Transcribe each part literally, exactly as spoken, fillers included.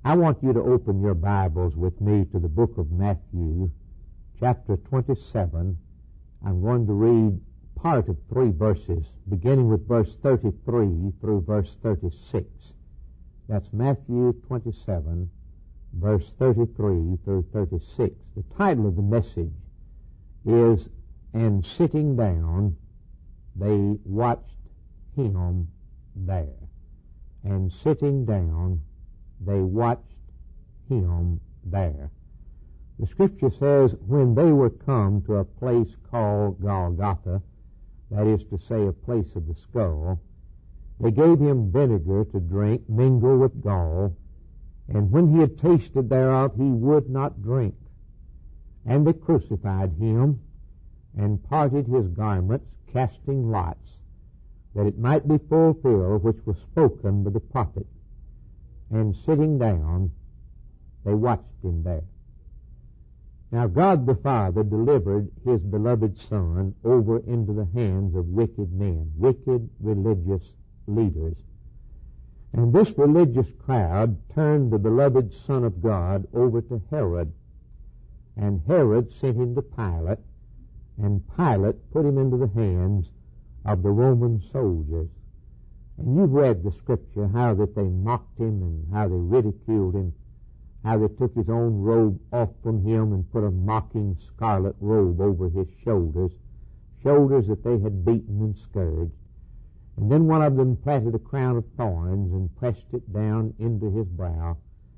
I want you to open your Bibles with me to the book of Matthew, chapter twenty-seven. I'm going to read part of three verses, beginning with verse thirty-three through verse thirty-six. That's Matthew twenty-seven, verse thirty-three through thirty-six. The title of the message is, "And Sitting Down, They Watched Him There." And sitting down, they watched him there. The Scripture says, when they were come to a place called Golgotha, that is to say, a place of the skull, they gave him vinegar to drink, mingled with gall, and when he had tasted thereof, he would not drink. And they crucified him, and parted his garments, casting lots, that it might be fulfilled which was spoken by the prophet. And sitting down, they watched him there. Now God the Father delivered his beloved Son over into the hands of wicked men, wicked religious leaders. And this religious crowd turned the beloved Son of God over to Herod. And Herod sent him to Pilate, and Pilate put him into the hands of the Roman soldiers. And you've read the Scripture, how that they mocked him and how they ridiculed him, how they took his own robe off from him and put a mocking scarlet robe over his shoulders, shoulders that they had beaten and scourged. And then one of them planted a crown of thorns and pressed it down into his brow.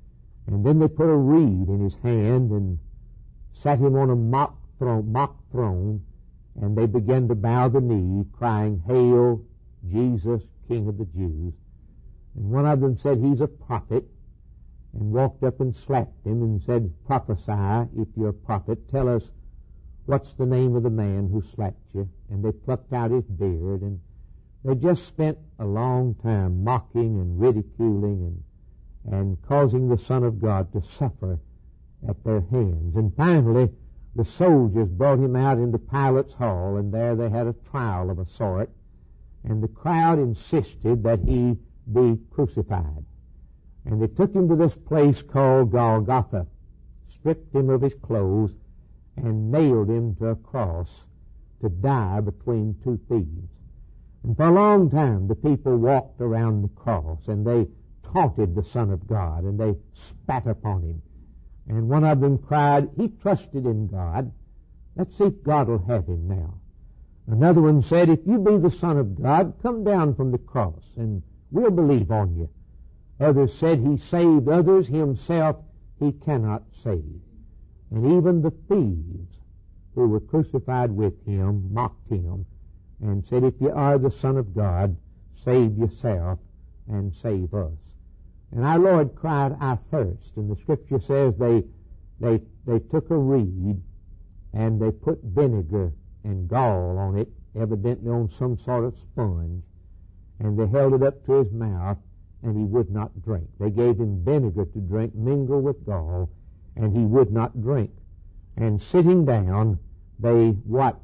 And then they put a reed in his hand and sat him on a mock throne, mock throne, and they began to bow the knee, crying, "Hail, Jesus, King of the Jews." And one of them said, "He's a prophet," and walked up and slapped him and said, "Prophesy, if you're a prophet. Tell us, what's the name of the man who slapped you?" And they plucked out his beard, and they just spent a long time mocking and ridiculing and, and causing the Son of God to suffer at their hands. And finally, the soldiers brought him out into Pilate's hall, and there they had a trial of a sort, and the crowd insisted that he be crucified. And they took him to this place called Golgotha, stripped him of his clothes, and nailed him to a cross to die between two thieves. And for a long time the people walked around the cross, and they taunted the Son of God, and they spat upon him. And one of them cried, "He trusted in God. Let's see if God will have him now." Another one said, "If you be the Son of God, come down from the cross, and we'll believe on you." Others said, "He saved others, himself he cannot save." And even the thieves who were crucified with him mocked him and said, "If you are the Son of God, save yourself and save us." And our Lord cried, "I thirst." And the Scripture says they, they, they took a reed and they put vinegar and gall on it, evidently on some sort of sponge, and they held it up to his mouth, and he would not drink. They gave him vinegar to drink, mingled with gall, and he would not drink. And sitting down, they watched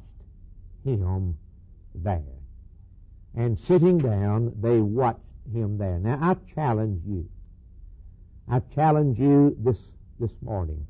him there. And sitting down, they watched him there. Now, I challenge you. I challenge you this, this morning,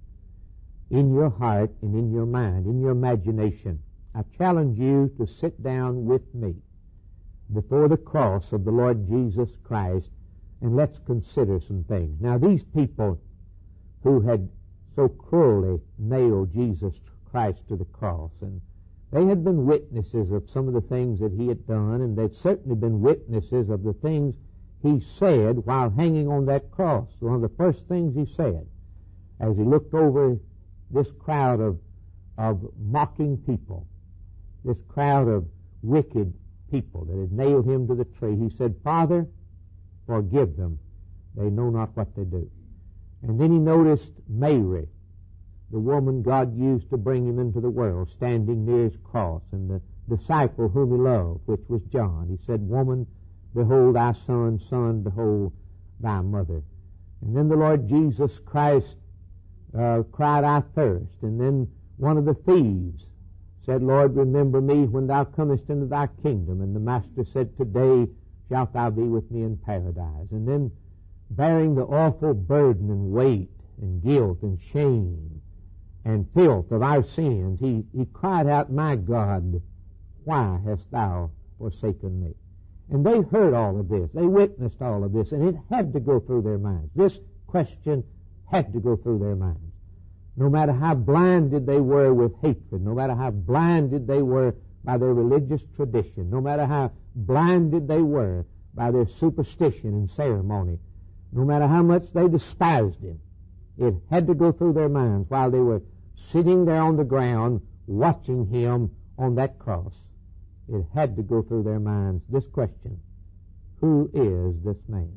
in your heart and in your mind, in your imagination. I challenge you to sit down with me before the cross of the Lord Jesus Christ, and let's consider some things. Now, these people who had so cruelly nailed Jesus Christ to the cross, and they had been witnesses of some of the things that he had done, and they'd certainly been witnesses of the things he said while hanging on that cross. One of the first things he said as he looked over this crowd of, of mocking people, this crowd of wicked people that had nailed him to the tree, he said, "Father, forgive them. They know not what they do." And then he noticed Mary, the woman God used to bring him into the world, standing near his cross, and the disciple whom he loved, which was John. He said, "Woman, behold thy son, son, behold thy mother." And then the Lord Jesus Christ uh, cried, "I thirst." And then one of the thieves said, "Lord, remember me when thou comest into thy kingdom." And the Master said, "Today shalt thou be with me in paradise." And then bearing the awful burden and weight and guilt and shame and filth of our sins, he, he cried out, "My God, why hast thou forsaken me?" And they heard all of this. They witnessed all of this, and it had to go through their minds. This question had to go through their minds. No matter how blinded they were with hatred, no matter how blinded they were by their religious tradition, no matter how blinded they were by their superstition and ceremony, no matter how much they despised him, it had to go through their minds while they were sitting there on the ground watching him on that cross. It had to go through their minds this question: who is this man?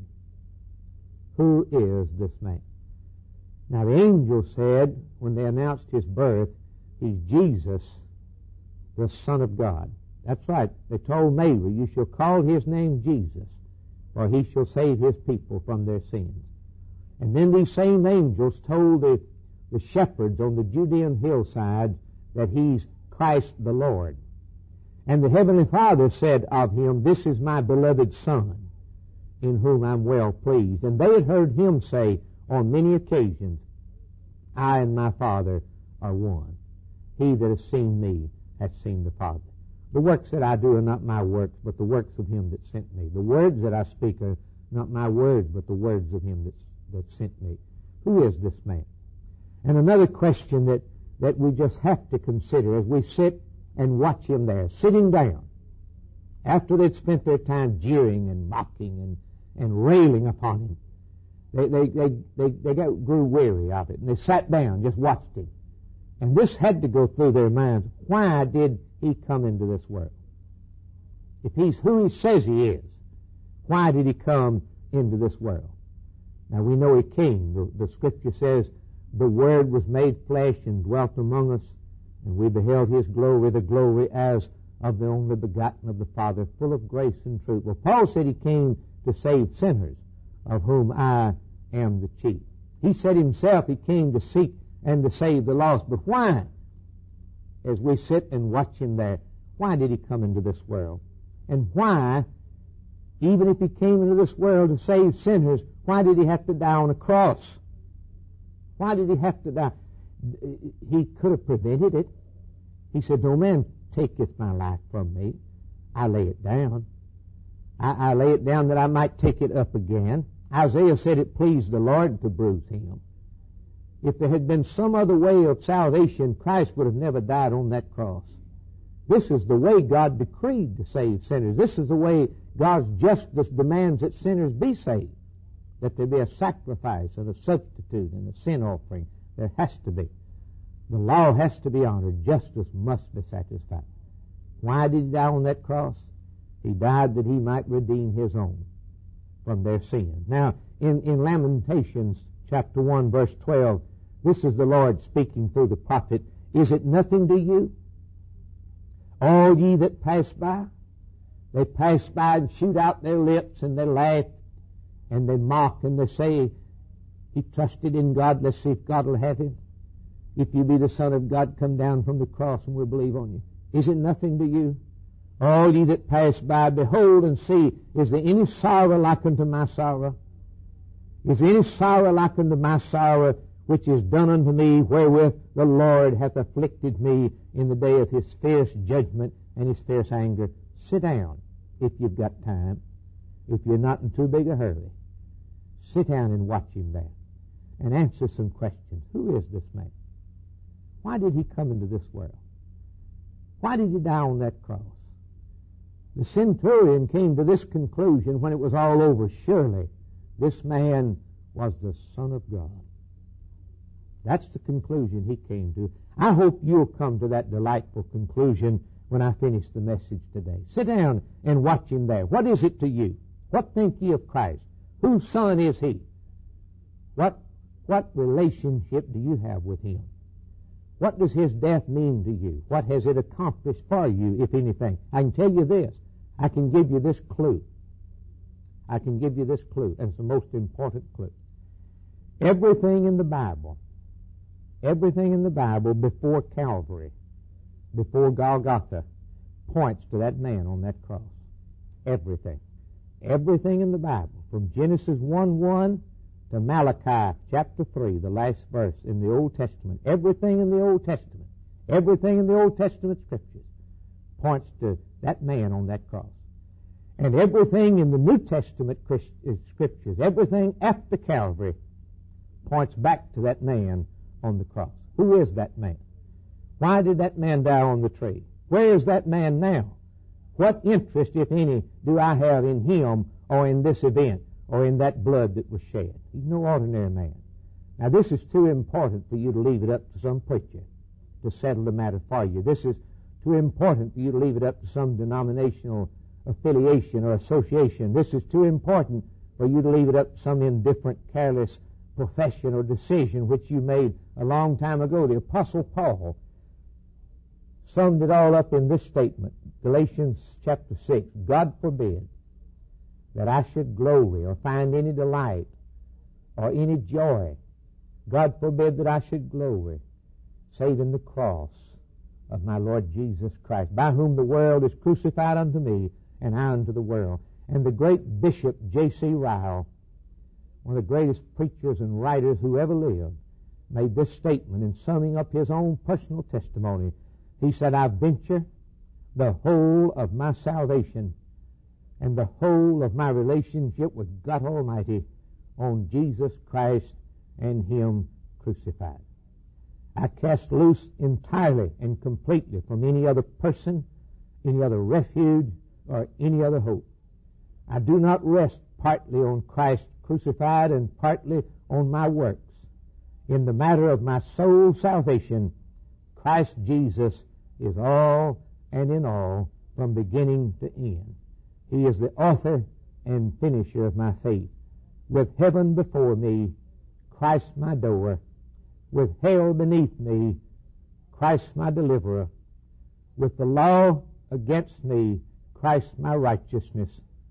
Who is this man? Now the angel said, when they announced his birth, he's Jesus, the Son of God. That's right. They told Mary, "You shall call his name Jesus, for he shall save his people from their sins." And then these same angels told the, the shepherds on the Judean hillside that he's Christ the Lord. And the Heavenly Father said of him, "This is my beloved Son, in whom I'm well pleased." And they had heard him say on many occasions, "I and my Father are one. He that has seen me hath seen the Father. The works that I do are not my works, but the works of him that sent me. The words that I speak are not my words, but the words of him that, that sent me." Who is this man? And another question that, that we just have to consider as we sit and watch him there, sitting down, after they'd spent their time jeering and mocking and, and railing upon him. They, they, they, they, they got, grew weary of it, and they sat down, just watched him. And this had to go through their minds. Why did he come into this world? If he's who he says he is, why did he come into this world? Now we know he came. The, the Scripture says, "The Word was made flesh and dwelt among us, and we beheld his glory, the glory as of the only begotten of the Father, full of grace and truth." Well, Paul said he came to save sinners, of whom I am the chief. He said himself he came to seek and to save the lost. But why? As we sit and watch him there, why did he come into this world? And why, even if he came into this world to save sinners, why did he have to die on a cross? Why did he have to die? He could have prevented it. He said, "No man taketh my life from me. I lay it down. I, I lay it down that I might take it up again." Isaiah said it pleased the Lord to bruise him. If there had been some other way of salvation, Christ would have never died on that cross. This is the way God decreed to save sinners. This is the way God's justice demands that sinners be saved, that there be a sacrifice and a substitute and a sin offering. There has to be. The law has to be honored. Justice must be satisfied. Why did he die on that cross? He died that he might redeem his own from their sin. Now, in, in Lamentations chapter one, verse twelve, this is the Lord speaking through the prophet. "Is it nothing to you, all ye that pass by?" They pass by and shoot out their lips, and they laugh, and they mock, and they say, "He trusted in God. Let's see if God will have him. If you be the Son of God, come down from the cross and we'll believe on you." Is it nothing to you? "All ye that pass by, behold and see, is there any sorrow like unto my sorrow? Is there any sorrow like unto my sorrow, which is done unto me, wherewith the Lord hath afflicted me in the day of his fierce judgment and his fierce anger?" Sit down if you've got time, if you're not in too big a hurry. Sit down and watch him there and answer some questions. Who is this man? Why did he come into this world? Why did he die on that cross? The centurion came to this conclusion when it was all over. Surely this man was the Son of God. That's the conclusion he came to. I hope you'll come to that delightful conclusion when I finish the message today. Sit down and watch him there. What is it to you? What think ye of Christ? Whose son is he? What, what relationship do you have with him? What does his death mean to you? What has it accomplished for you, if anything? I can tell you this. I can give you this clue. I can give you this clue, and it's the most important clue. Everything in the Bible, everything in the Bible before Calvary, before Golgotha, points to that man on that cross. Everything. Everything in the Bible, from Genesis one one to Malachi chapter three, the last verse in the Old Testament, everything in the Old Testament, everything in the Old Testament Scriptures points to that man on that cross. And everything in the New Testament Scriptures, everything after Calvary, points back to that man on the cross. Who is that man? Why did that man die on the tree? Where is that man now? What interest, if any, do I have in him or in this event or in that blood that was shed? He's no ordinary man. Now, this is too important for you to leave it up to some preacher to settle the matter for you. This is too important for you to leave it up to some denominational affiliation or association. This is too important for you to leave it up to some indifferent, careless profession or decision which you made a long time ago. The Apostle Paul summed it all up in this statement, Galatians chapter six, God forbid that I should glory or find any delight or any joy. God forbid that I should glory save in the cross of my Lord Jesus Christ, by whom the world is crucified unto me and I unto the world. And the great Bishop J C Ryle, one of the greatest preachers and writers who ever lived, made this statement in summing up his own personal testimony. He said, I venture the whole of my salvation and the whole of my relationship with God Almighty on Jesus Christ and Him crucified. I cast loose entirely and completely from any other person, any other refuge, or any other hope. I do not rest partly on Christ crucified and partly on my works. In the matter of my soul's salvation, Christ Jesus is all and in all from beginning to end. He is the author and finisher of my faith. With heaven before me, Christ my door. With hell beneath me, Christ my deliverer. With the law against me, Christ my righteousness.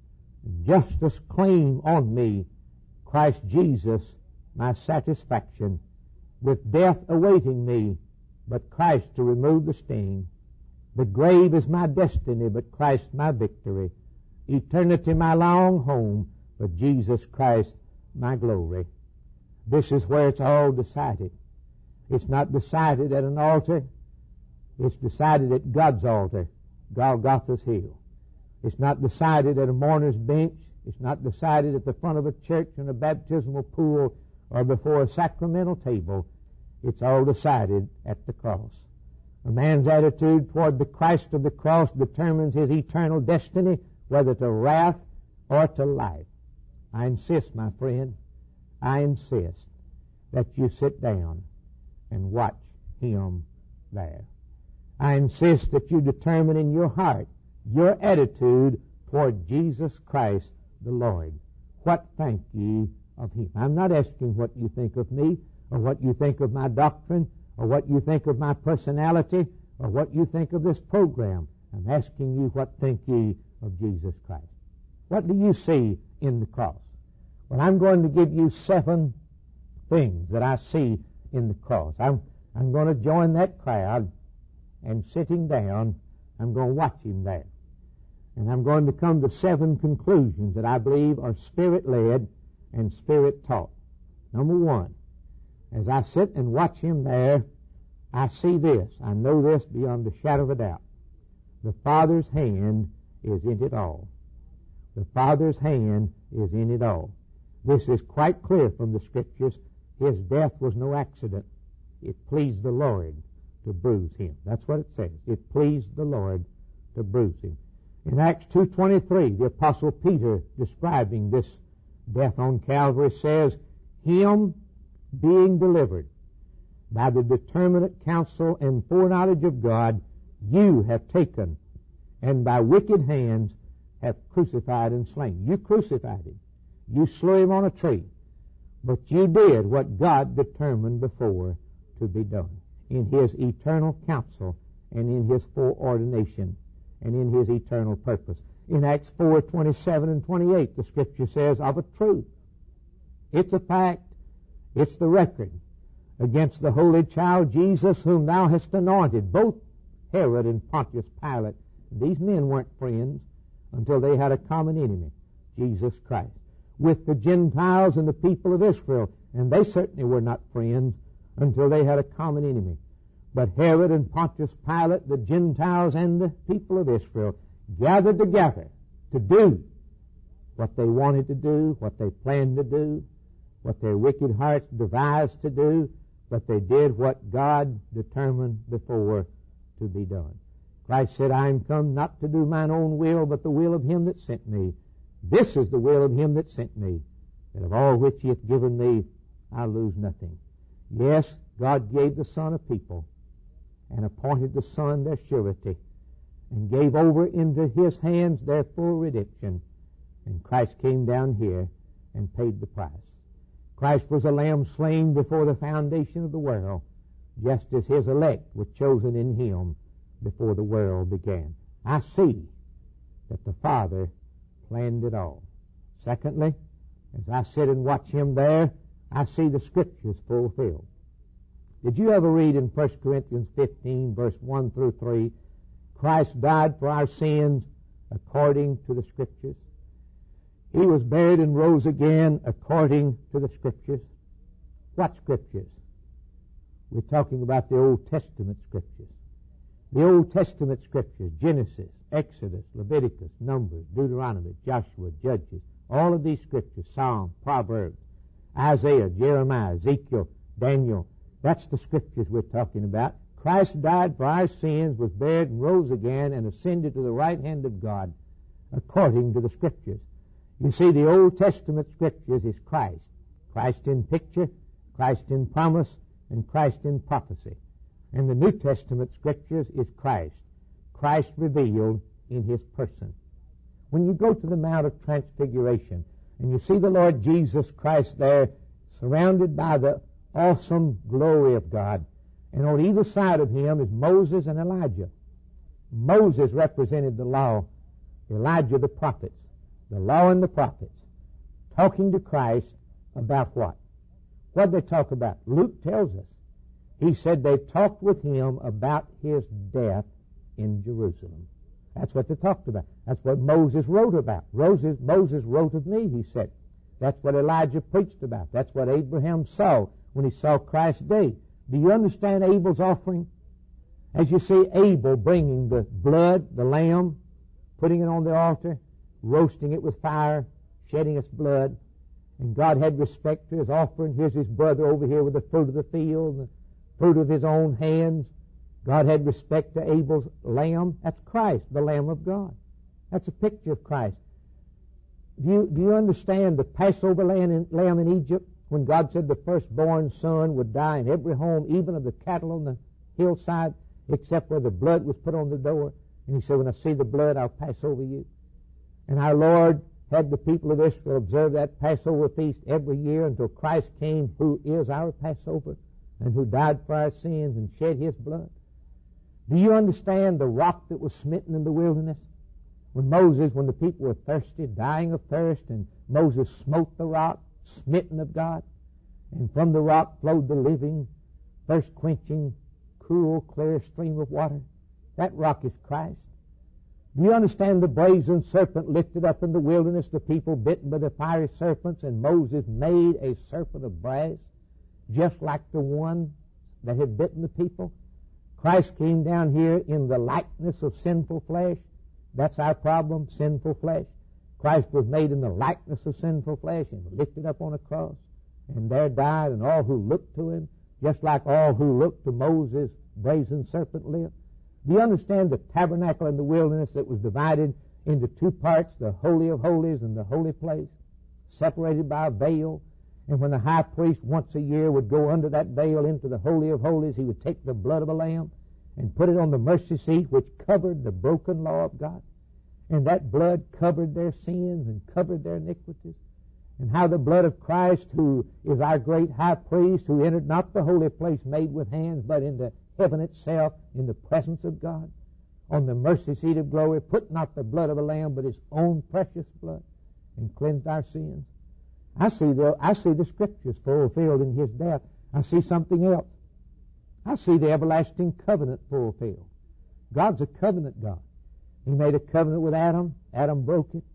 Justice claim on me, Christ Jesus my satisfaction. With death awaiting me, but Christ to remove the sting. The grave is my destiny, but Christ my victory. Eternity my long home, but Jesus Christ my glory. This is where it's all decided. It's not decided at an altar. It's decided at God's altar, Golgotha's hill. It's not decided at a mourner's bench. It's not decided at the front of a church in a baptismal pool or before a sacramental table. It's all decided at the cross. A man's attitude toward the Christ of the cross determines his eternal destiny, whether to wrath or to life. I insist, my friend, I insist that you sit down and watch him there. I insist that you determine in your heart your attitude toward Jesus Christ the Lord. What think ye of him? I'm not asking what you think of me, or what you think of my doctrine, or what you think of my personality, or what you think of this program. I'm asking you, what think ye of Jesus Christ? What do you see in the cross? Well, I'm going to give you seven things that I see in the cross. I'm, I'm going to join that crowd, and sitting down, I'm going to watch him there. And I'm going to come to seven conclusions that I believe are Spirit-led and Spirit-taught. Number one, as I sit and watch him there, I see this. I know this beyond a shadow of a doubt. The Father's hand is in it all. The Father's hand is in it all. This is quite clear from the Scriptures. His death was no accident. It pleased the Lord to bruise him. That's what it says. It pleased the Lord to bruise him. In Acts two twenty-three, the Apostle Peter, describing this death on Calvary, says, him being delivered by the determinate counsel and foreknowledge of God, you have taken, and by wicked hands have crucified and slain. You crucified him. You slew him on a tree. But you did what God determined before to be done in his eternal counsel and in his foreordination and in his eternal purpose. In Acts four twenty-seven and twenty-eight, the Scripture says of a truth. It's a fact. It's the record against the holy child Jesus, whom thou hast anointed, both Herod and Pontius Pilate. These men weren't friends until they had a common enemy. Jesus Christ, with the Gentiles and the people of Israel. And they certainly were not friends until they had a common enemy. But Herod and Pontius Pilate, the Gentiles and the people of Israel, gathered together to do what they wanted to do, what they planned to do, what their wicked hearts devised to do, but they did what God determined before to be done. Christ said, I am come not to do mine own will, but the will of him that sent me. This is the will of him that sent me, that of all which he hath given me, I lose nothing. Yes, God gave the Son a people, and appointed the Son their surety, and gave over into his hands their full redemption. And Christ came down here and paid the price. Christ was a lamb slain before the foundation of the world, just as his elect were chosen in him before the world began. I see that the Father planned it all. Secondly, as I sit and watch him there, I see the Scriptures fulfilled. Did you ever read in First Corinthians fifteen, verse one through three, Christ died for our sins according to the Scriptures? He was buried and rose again according to the Scriptures. What Scriptures? We're talking about the Old Testament Scriptures. The Old Testament Scriptures, Genesis, Exodus, Leviticus, Numbers, Deuteronomy, Joshua, Judges, all of these Scriptures, Psalm, Proverbs, Isaiah, Jeremiah, Ezekiel, Daniel, that's the Scriptures we're talking about. Christ died for our sins, was buried and rose again, and ascended to the right hand of God according to the Scriptures. You see, the Old Testament Scriptures is Christ. Christ in picture, Christ in promise, and Christ in prophecy. And the New Testament Scriptures is Christ. Christ revealed in his person. When you go to the Mount of Transfiguration and you see the Lord Jesus Christ there surrounded by the awesome glory of God, and on either side of him is Moses and Elijah. Moses represented the law, Elijah the prophets. The law and the prophets, talking to Christ about what? What did they talk about? Luke tells us. He said they talked with him about his death in Jerusalem. That's what they talked about. That's what Moses wrote about. Moses, Moses wrote of me, he said. That's what Elijah preached about. That's what Abraham saw when he saw Christ's day. Do you understand Abel's offering? As you see Abel bringing the blood, the lamb, putting it on the altar, roasting it with fire, shedding its blood, and God had respect to his offering. Here's his brother over here with the fruit of the field, the fruit of his own hands. God had respect to Abel's lamb. That's Christ, the Lamb of God. That's a picture of Christ. Do you, do you understand the Passover lamb in, lamb in Egypt, when God said the firstborn son would die in every home, even of the cattle on the hillside, except where the blood was put on the door? And he said, when I see the blood, I'll pass over you. And our Lord had the people of Israel observe that Passover feast every year until Christ came, who is our Passover, and who died for our sins and shed his blood. Do you understand the rock that was smitten in the wilderness? When Moses, when the people were thirsty, dying of thirst, and Moses smote the rock, smitten of God, and from the rock flowed the living, thirst-quenching, cool, clear stream of water. That rock is Christ. Do you understand the brazen serpent lifted up in the wilderness, the people bitten by the fiery serpents, and Moses made a serpent of brass, just like the one that had bitten the people? Christ came down here in the likeness of sinful flesh. That's our problem, sinful flesh. Christ was made in the likeness of sinful flesh and lifted up on a cross, and there died, and all who looked to him, just like all who looked to Moses' brazen serpent lived. Do you understand the tabernacle in the wilderness that was divided into two parts, the Holy of Holies and the Holy Place, separated by a veil? And when the high priest once a year would go under that veil into the Holy of Holies, he would take the blood of a lamb and put it on the mercy seat which covered the broken law of God. And that blood covered their sins and covered their iniquities. And how the blood of Christ, who is our great high priest, who entered not the holy place made with hands, but into heaven itself, in the presence of God, on the mercy seat of glory, put not the blood of a lamb, but his own precious blood, and cleansed our sins. I see the, I see the Scriptures fulfilled in his death. I see something else. I see the everlasting covenant fulfilled. God's a covenant God. He made a covenant with Adam. Adam broke it.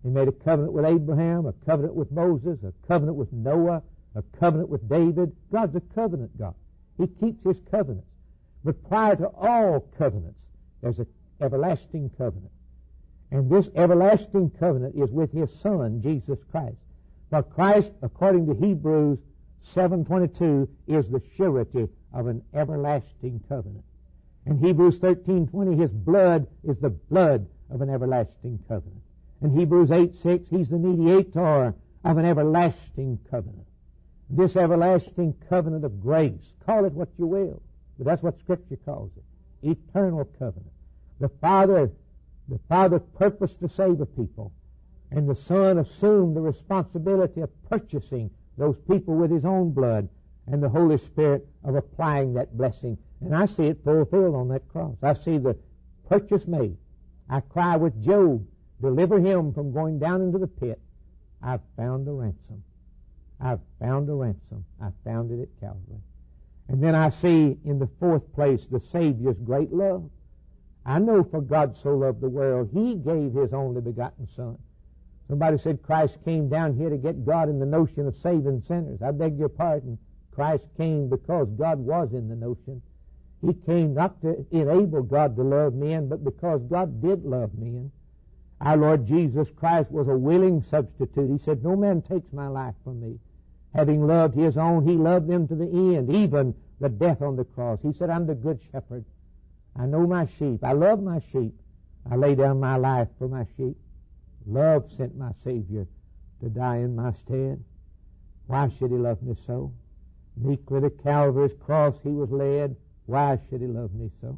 He made a covenant with Abraham, a covenant with Moses, a covenant with Noah, a covenant with David. God's a covenant God. He keeps His covenants. But prior to all covenants, there's an everlasting covenant. And this everlasting covenant is with His Son, Jesus Christ. For Christ, according to Hebrews seven twenty-two, is the surety of an everlasting covenant. In Hebrews thirteen twenty, His blood is the blood of an everlasting covenant. In Hebrews eight six, He's the mediator of an everlasting covenant. This everlasting covenant of grace, call it what you will, but that's what Scripture calls it. Eternal covenant. The Father, the Father purposed to save a people, and the Son assumed the responsibility of purchasing those people with His own blood, and the Holy Spirit of applying that blessing. And I see it fulfilled on that cross. I see the purchase made. I cry with Job, deliver him from going down into the pit. I've found a ransom. I've found a ransom. I found it at Calvary. And then I see in the fourth place the Savior's great love. I know for God so loved the world, He gave His only begotten Son. Somebody said Christ came down here to get God in the notion of saving sinners. I beg your pardon. Christ came because God was in the notion. He came not to enable God to love men, but because God did love men. Our Lord Jesus Christ was a willing substitute. He said, no man takes my life from me. Having loved His own, He loved them to the end, even the death on the cross. He said, I'm the good shepherd. I know my sheep. I love my sheep. I lay down my life for my sheep. Love sent my Savior to die in my stead. Why should He love me so? Meekly to Calvary's cross He was led. Why should He love me so?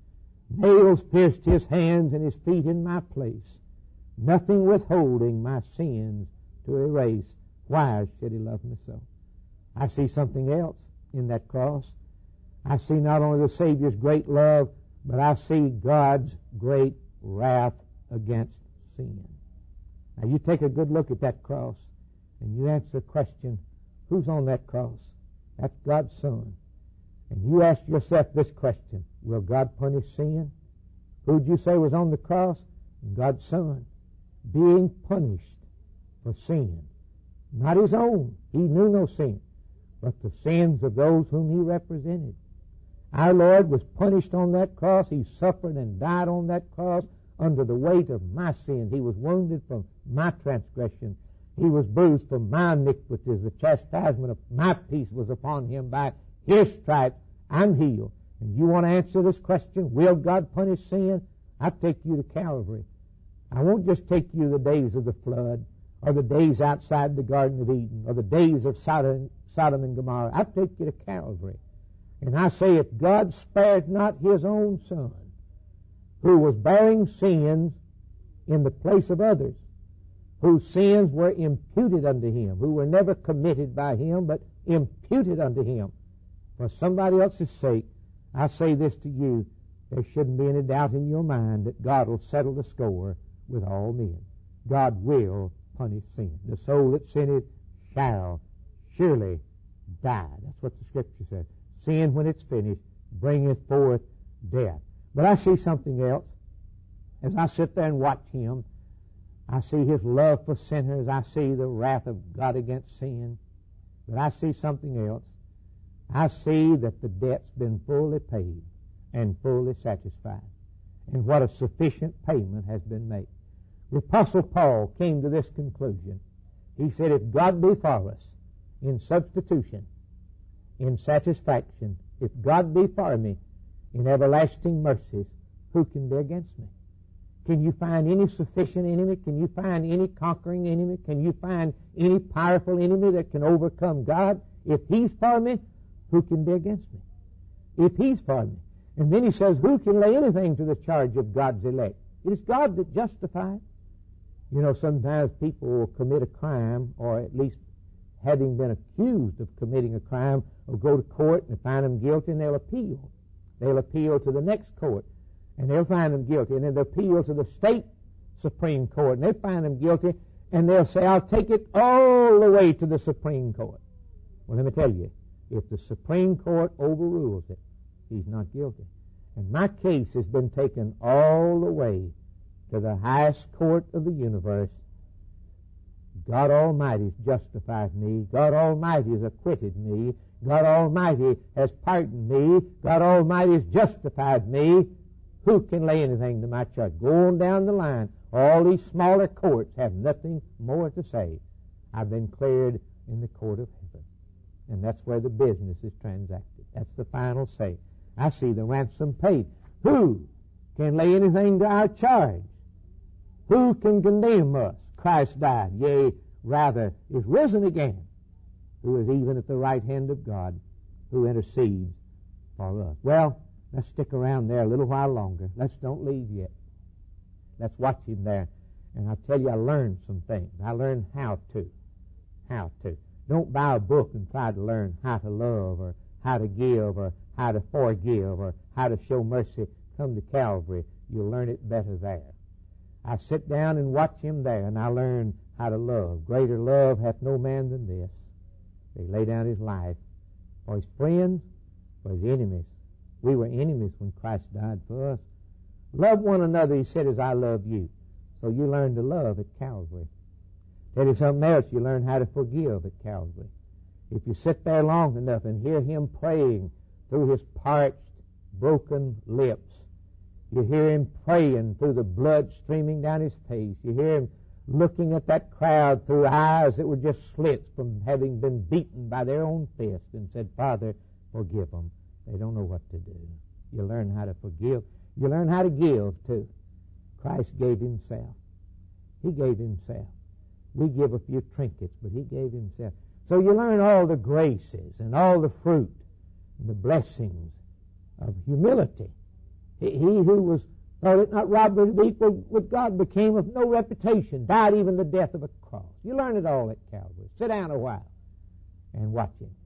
Nails pierced His hands and His feet in my place, nothing withholding my sins to erase. Why should He love me so? I see something else in that cross. I see not only the Savior's great love, but I see God's great wrath against sin. Now you take a good look at that cross and you answer the question, who's on that cross? That's God's Son. And you ask yourself this question, will God punish sin? Who'd you say was on the cross? God's Son, being punished for sin. Not His own. He knew no sin, but the sins of those whom He represented. Our Lord was punished on that cross. He suffered and died on that cross under the weight of my sins. He was wounded for my transgression. He was bruised for my iniquities. The chastisement of my peace was upon Him. By His stripes I'm healed. And you want to answer this question, will God punish sin? I take you to Calvary. I won't just take you the days of the flood, or the days outside the Garden of Eden, or the days of Sodom, Sodom and Gomorrah. I take you to Calvary. And I say, if God spared not His own Son, who was bearing sins in the place of others, whose sins were imputed unto Him, who were never committed by Him, but imputed unto Him, for somebody else's sake, I say this to you, there shouldn't be any doubt in your mind that God will settle the score with all men. God will punish sin. The soul that sinneth shall surely die. That's what the Scripture says. Sin, when it's finished, bringeth forth death. But I see something else. As I sit there and watch Him, I see His love for sinners. I see the wrath of God against sin. But I see something else. I see that the debt's been fully paid and fully satisfied, and what a sufficient payment has been made. The Apostle Paul came to this conclusion. He said, if God be for us in substitution, in satisfaction, if God be for me in everlasting mercies, who can be against me? Can you find any sufficient enemy? Can you find any conquering enemy? Can you find any powerful enemy that can overcome God? If He's for me, who can be against me? If He's for me. And then he says, who can lay anything to the charge of God's elect? It is God that justifies. You know, sometimes people will commit a crime, or at least having been accused of committing a crime, will go to court and find them guilty, and they'll appeal. They'll appeal to the next court, and they'll find them guilty. And then they'll appeal to the state Supreme Court, and they'll find them guilty, and they'll say, I'll take it all the way to the Supreme Court. Well, let me tell you, if the Supreme Court overrules it, he's not guilty. And my case has been taken all the way to the highest court of the universe, God Almighty has justified me. God Almighty has acquitted me. God Almighty has pardoned me. God Almighty has justified me. Who can lay anything to my charge? Go on down the line. All these smaller courts have nothing more to say. I've been cleared in the court of heaven. And that's where the business is transacted. That's the final say. I see the ransom paid. Who can lay anything to our charge? Who can condemn us? Christ died, yea, rather is risen again, who is even at the right hand of God, who intercedes for us. Well, let's stick around there a little while longer. Let's don't leave yet. Let's watch him there. And I tell you, I learned some things. I learned how to. How to. Don't buy a book and try to learn how to love or how to give or how to forgive or how to show mercy. Come to Calvary. You'll learn it better there. I sit down and watch him there, and I learn how to love. Greater love hath no man than this. He lay down his life for his friends, for his enemies. We were enemies when Christ died for us. Love one another, he said, as I love you. So you learn to love at Calvary. Tell you something else, you learn how to forgive at Calvary. If you sit there long enough and hear him praying through his parched, broken lips, you hear him praying through the blood streaming down his face. You hear him looking at that crowd through eyes that were just slits from having been beaten by their own fist, and said, Father, forgive them. They don't know what to do. You learn how to forgive. You learn how to give, too. Christ gave himself. He gave himself. We give a few trinkets, but he gave himself. So you learn all the graces and all the fruit and the blessings of humility. He who was thought it not robbery to be equal with God became of no reputation, died even the death of a cross. You learn it all at Calvary. Sit down a while and watch him.